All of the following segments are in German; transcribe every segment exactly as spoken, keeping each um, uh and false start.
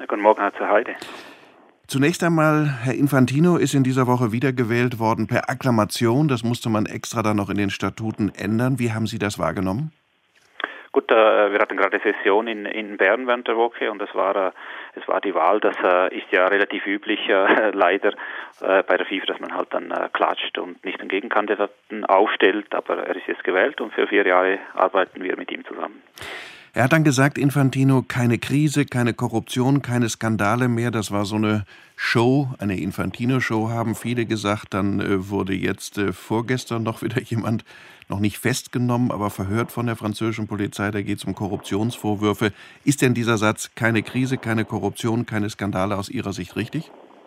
Guten Morgen, Herr Heide. Zunächst einmal, Herr Infantino ist in dieser Woche wiedergewählt worden per Akklamation. Das musste man extra dann noch in den Statuten ändern. Wie haben Sie das wahrgenommen? Gut, äh, wir hatten gerade Session in, in Bern während der Woche und es war, äh, es war die Wahl. Das äh, ist ja relativ üblich, äh, leider äh, bei der FIFA, dass man halt dann äh, klatscht und nicht einen Gegenkandidaten aufstellt. Aber er ist jetzt gewählt und für vier Jahre arbeiten wir mit ihm zusammen. Er hat dann gesagt, Infantino, keine Krise, keine Korruption, keine Skandale mehr. Das war so eine Show, eine Infantino-Show, haben viele gesagt. Dann äh, wurde jetzt äh, vorgestern noch wieder jemand, noch nicht festgenommen, aber verhört von der französischen Polizei. Da geht es um Korruptionsvorwürfe. Ist denn dieser Satz, keine Krise, keine Korruption, keine Skandale aus Ihrer Sicht richtig?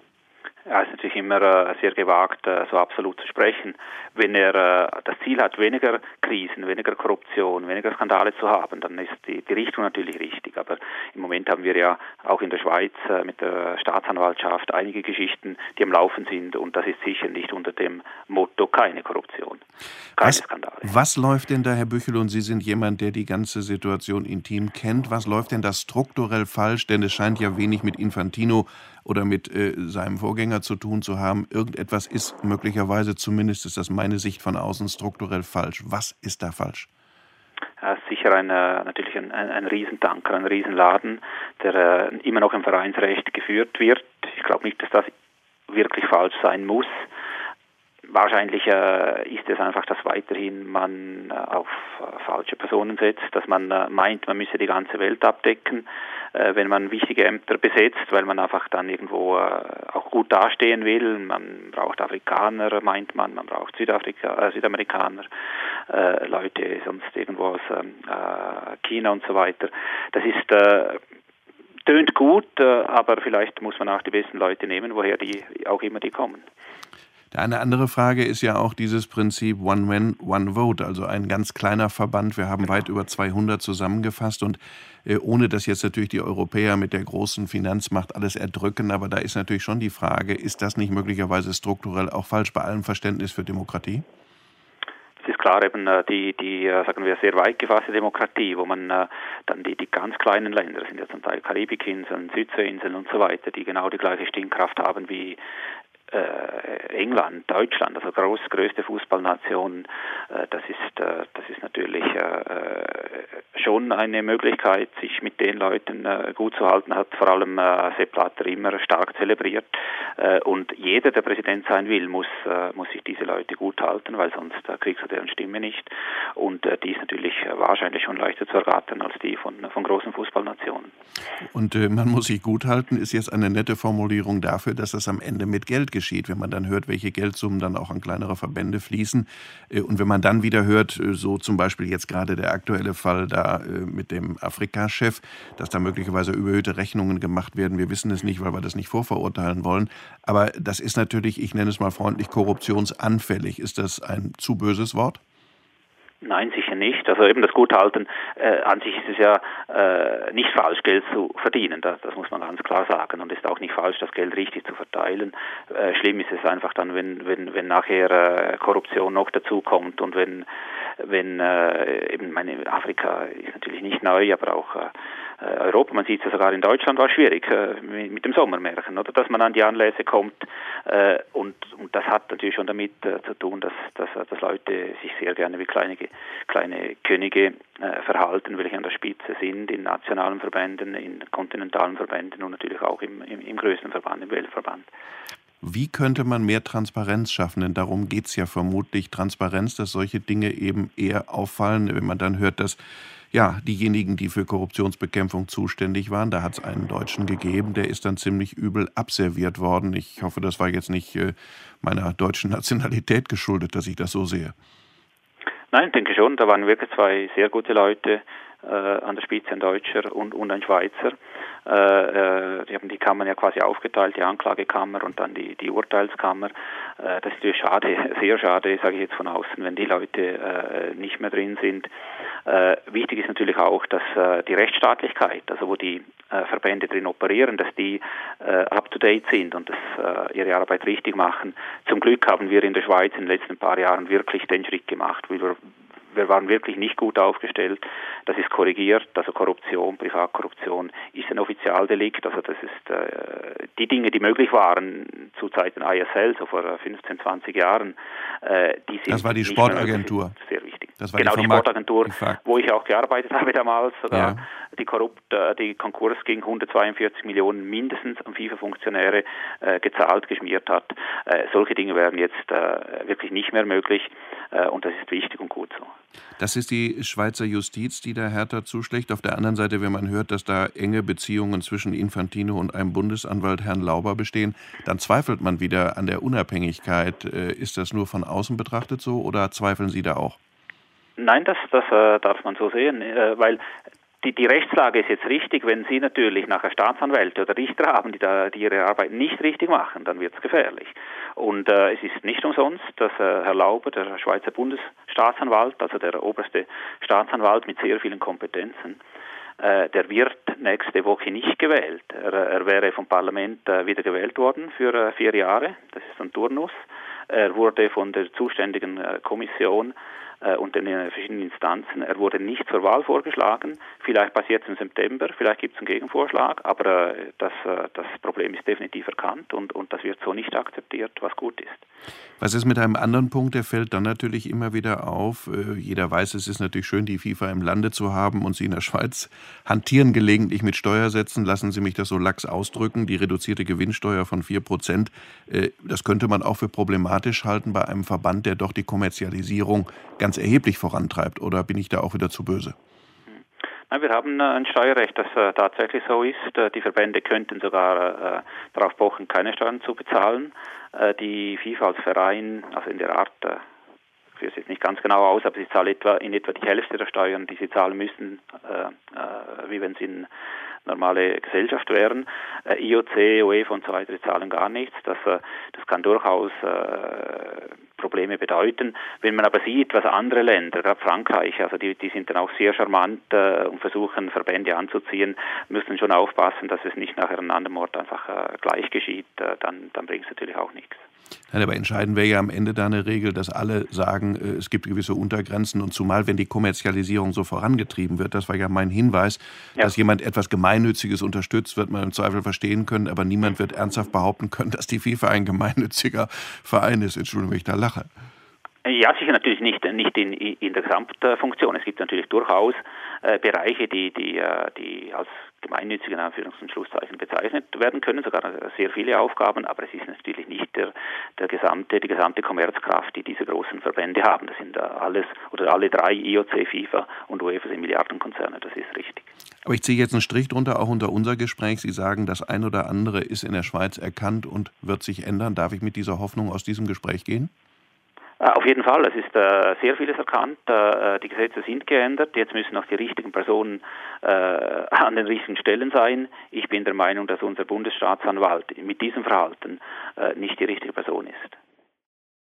Ja, es ist natürlich immer äh, sehr gewagt, äh, so absolut zu sprechen. Wenn er äh, das Ziel hat, weniger Krisen, weniger Korruption, weniger Skandale zu haben, dann ist die, die Richtung natürlich richtig. Aber im Moment haben wir ja auch in der Schweiz äh, mit der Staatsanwaltschaft einige Geschichten, die am Laufen sind. Und das ist sicher nicht unter dem Motto keine Korruption, keine was, Skandale. Was läuft denn da, Herr Büchel, und Sie sind jemand, der die ganze Situation intim kennt, was läuft denn da strukturell falsch? Denn es scheint ja wenig mit Infantino oder mit äh, seinem Vorgänger zu tun zu haben. Irgendetwas ist möglicherweise, zumindest ist das meine Sicht von außen, strukturell falsch. Was ist da falsch? Ja, ist sicher ein, natürlich ein, ein, ein Riesentanker, ein Riesenladen, der äh, immer noch im Vereinsrecht geführt wird. Ich glaube nicht, dass das wirklich falsch sein muss. Wahrscheinlich äh, ist es einfach, dass weiterhin man äh, auf äh, falsche Personen setzt, dass man äh, meint, man müsse die ganze Welt abdecken, äh, wenn man wichtige Ämter besetzt, weil man einfach dann irgendwo äh, auch gut dastehen will. Man braucht Afrikaner, meint man, man braucht Südafrika, äh, Südamerikaner, äh, Leute sonst irgendwo aus äh, China und so weiter. Das ist äh, tönt gut, äh, aber vielleicht muss man auch die besten Leute nehmen, woher die auch immer die kommen. Eine andere Frage ist ja auch dieses Prinzip One Man, One Vote, also ein ganz kleiner Verband. Wir haben weit über zweihundert zusammengefasst und äh, ohne dass jetzt natürlich die Europäer mit der großen Finanzmacht alles erdrücken, aber da ist natürlich schon die Frage, ist das nicht möglicherweise strukturell auch falsch bei allem Verständnis für Demokratie? Es ist klar, eben die, die sagen wir, sehr weit gefasste Demokratie, wo man äh, dann die, die ganz kleinen Länder, das sind ja zum Teil Karibikinseln, Südseeinseln und so weiter, die genau die gleiche Stimmkraft haben wie Äh, England, Deutschland, also groß, größte Fußballnation, äh, das ist äh, das ist natürlich äh, schon eine Möglichkeit, sich mit den Leuten äh, gut zu halten, hat vor allem äh, Sepp Blatter immer stark zelebriert. Äh, und jeder, der Präsident sein will, muss äh, muss sich diese Leute gut halten, weil sonst äh, kriegst du deren Stimme nicht. Und äh, die ist natürlich äh, wahrscheinlich schon leichter zu erraten als die von von großen Fußballnationen. Und äh, man muss sich gut halten, ist jetzt eine nette Formulierung dafür, dass das am Ende mit Geld geschieht, wenn man dann hört, welche Geldsummen dann auch an kleinere Verbände fließen. Und wenn man dann wieder hört, so zum Beispiel jetzt gerade der aktuelle Fall da mit dem Afrika-Chef, dass da möglicherweise überhöhte Rechnungen gemacht werden. Wir wissen es nicht, weil wir das nicht vorverurteilen wollen. Aber das ist natürlich, ich nenne es mal freundlich, korruptionsanfällig. Ist das ein zu böses Wort? Nein, sicher nicht. Also eben das Guthalten, äh, an sich ist es ja äh, nicht falsch, Geld zu verdienen. Das, das muss man ganz klar sagen. Und es ist auch nicht falsch, das Geld richtig zu verteilen. Äh, schlimm ist es einfach dann, wenn wenn wenn nachher äh, Korruption noch dazu kommt und wenn wenn äh, eben meine Afrika ist natürlich nicht neu, aber auch äh, Europa, man sieht es ja sogar in Deutschland, war schwierig äh, mit, mit dem Sommermärchen, oder, dass man an die Anlässe kommt äh, und, und das hat natürlich schon damit äh, zu tun, dass, dass, dass Leute sich sehr gerne wie kleine, kleine Könige äh, verhalten, welche an der Spitze sind, in nationalen Verbänden, in kontinentalen Verbänden und natürlich auch im, im, im größten Verband, im Weltverband. Wie könnte man mehr Transparenz schaffen? Denn darum geht es ja vermutlich, Transparenz, dass solche Dinge eben eher auffallen, wenn man dann hört, dass ja, diejenigen, die für Korruptionsbekämpfung zuständig waren, da hat es einen Deutschen gegeben, der ist dann ziemlich übel abserviert worden. Ich hoffe, das war jetzt nicht äh, meiner deutschen Nationalität geschuldet, dass ich das so sehe. Nein, ich denke schon, da waren wirklich zwei sehr gute Leute äh, an der Spitze, ein Deutscher und, und ein Schweizer. Äh, die haben die Kammern ja quasi aufgeteilt, die Anklagekammer und dann die, die Urteilskammer. Äh, das ist natürlich schade, sehr schade, sage ich jetzt von außen, wenn die Leute äh, nicht mehr drin sind. Äh, wichtig ist natürlich auch, dass äh, die Rechtsstaatlichkeit, also wo die äh, Verbände drin operieren, dass die äh, up-to-date sind und dass äh, ihre Arbeit richtig machen. Zum Glück haben wir in der Schweiz in den letzten paar Jahren wirklich den Schritt gemacht, wie wir wir waren wirklich nicht gut aufgestellt. Das ist korrigiert, also Korruption, Privatkorruption ist ein Offizialdelikt, also das ist äh, die Dinge, die möglich waren zu Zeiten I S L, so vor fünfzehn, zwanzig Jahren, äh, die sind Das war die nicht Sportagentur. Sehr wichtig. Das war genau, die, die Sportagentur, die wo ich auch gearbeitet habe damals, sogar ja. die korrupt, die Konkurs gegen hundertzweiundvierzig Millionen mindestens an FIFA-Funktionäre äh, gezahlt, geschmiert hat. Äh, solche Dinge wären jetzt äh, wirklich nicht mehr möglich äh, und das ist wichtig und gut so. Das ist die Schweizer Justiz, die da härter zuschlägt. Auf der anderen Seite, wenn man hört, dass da enge Beziehungen zwischen Infantino und einem Bundesanwalt, Herrn Lauber, bestehen, dann zweifelt man wieder an der Unabhängigkeit. Äh, ist das nur von außen betrachtet so oder zweifeln Sie da auch? Nein, das, das äh, darf man so sehen, äh, weil Die, die Rechtslage ist jetzt richtig. Wenn Sie natürlich nachher Staatsanwälte oder Richter haben, die, da, die ihre Arbeit nicht richtig machen, dann wird es gefährlich. Und äh, es ist nicht umsonst, dass äh, Herr Lauber, der Schweizer Bundesstaatsanwalt, also der oberste Staatsanwalt mit sehr vielen Kompetenzen, äh, der wird nächste Woche nicht gewählt. Er, er wäre vom Parlament äh, wieder gewählt worden für äh, vier Jahre. Das ist ein Turnus. Er wurde von der zuständigen äh, Kommission und den verschiedenen Instanzen. Er wurde nicht zur Wahl vorgeschlagen. Vielleicht passiert es im September, vielleicht gibt es einen Gegenvorschlag, aber äh, das, äh, das Problem ist definitiv erkannt und, und das wird so nicht akzeptiert, was gut ist. Was ist mit einem anderen Punkt, der fällt dann natürlich immer wieder auf. Äh, jeder weiß, es ist natürlich schön, die FIFA im Lande zu haben und Sie in der Schweiz hantieren gelegentlich mit Steuersätzen. Lassen Sie mich das so lax ausdrücken. Die reduzierte Gewinnsteuer von vier Prozent, äh, das könnte man auch für problematisch halten bei einem Verband, der doch die Kommerzialisierung ganz erheblich vorantreibt, oder bin ich da auch wieder zu böse? Nein, wir haben äh, ein Steuerrecht, das äh, tatsächlich so ist. Äh, die Verbände könnten sogar äh, darauf pochen, keine Steuern zu bezahlen. Äh, die FIFA als Verein, also in der Art, äh, ich führe es jetzt nicht ganz genau aus, aber sie zahlen etwa, in etwa die Hälfte der Steuern, die sie zahlen müssen, äh, äh, wie wenn sie in normale Gesellschaft wären. Äh, I O C, UEFA und so weiter, die zahlen gar nichts. Das, äh, das kann durchaus äh, Probleme bedeuten. Wenn man aber sieht, was andere Länder, gerade Frankreich, also die, die sind dann auch sehr charmant äh, und versuchen, Verbände anzuziehen, müssen schon aufpassen, dass es nicht nachher an einem anderen Ort einfach äh, gleich geschieht, äh, dann, dann bringt es natürlich auch nichts. Nein, aber entscheidend wäre ja am Ende da eine Regel, dass alle sagen, es gibt gewisse Untergrenzen und zumal, wenn die Kommerzialisierung so vorangetrieben wird, das war ja mein Hinweis, ja. dass jemand etwas Gemeinnütziges unterstützt, wird man im Zweifel verstehen können, aber niemand wird ernsthaft behaupten können, dass die FIFA ein gemeinnütziger Verein ist. Entschuldigung, wenn ich da lache. Ja, sicher natürlich nicht, nicht in, in der Gesamtfunktion. Es gibt natürlich durchaus äh, Bereiche, die, die, äh, die als gemeinnützig in Anführungs- und Schlusszeichen bezeichnet werden können, sogar sehr viele Aufgaben, aber es ist natürlich nicht der, der gesamte, die gesamte Kommerzkraft, die diese großen Verbände haben. Das sind äh, alles oder alle drei, I O C, FIFA und UEFA sind Milliardenkonzerne, das ist richtig. Aber ich ziehe jetzt einen Strich drunter, auch unter unser Gespräch. Sie sagen, das ein oder andere ist in der Schweiz erkannt und wird sich ändern. Darf ich mit dieser Hoffnung aus diesem Gespräch gehen? Auf jeden Fall, es ist äh, sehr vieles erkannt, äh, die Gesetze sind geändert, jetzt müssen auch die richtigen Personen äh, an den richtigen Stellen sein. Ich bin der Meinung, dass unser Bundesstaatsanwalt mit diesem Verhalten äh, nicht die richtige Person ist.